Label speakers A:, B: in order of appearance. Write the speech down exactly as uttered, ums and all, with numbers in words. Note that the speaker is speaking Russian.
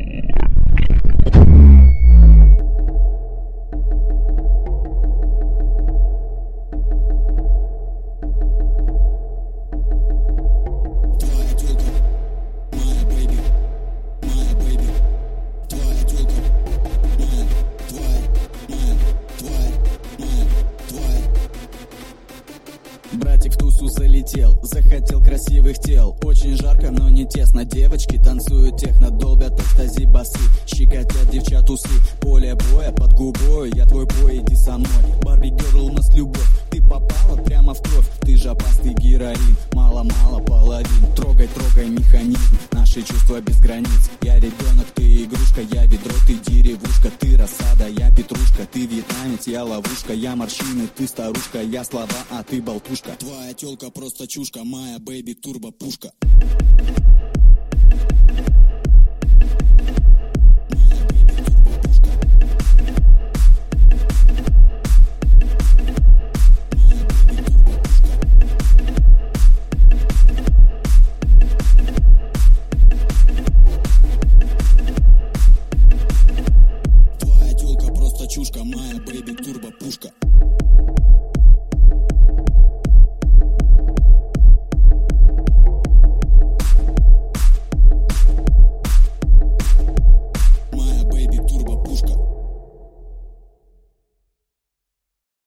A: Братик в тусу залетел, захотел красивых тел. Очень жарко, но не тесно. Девочки танцуют техно, долбят экстази басы, щекотят девчат усы. Поле боя под губой, я твой бой, иди со мной. Барби герл, у нас любовь, ты попала прямо в кровь. Ты же опасный героин, мало-мало половин. Трогай, трогай механизм, наши чувства без границ. Я ребенок, ты игрушка, я ведро, ты деревушка. Ты рассада, я петрушка, ты вьетнамец, я ловушка. Я морщины, ты старушка, я слова, а ты болтушка. Твоя тёлка просто чушка, моя бэйби турбо пушка. Твоя тёлка просто чушка, моя бэйби турбо пушка.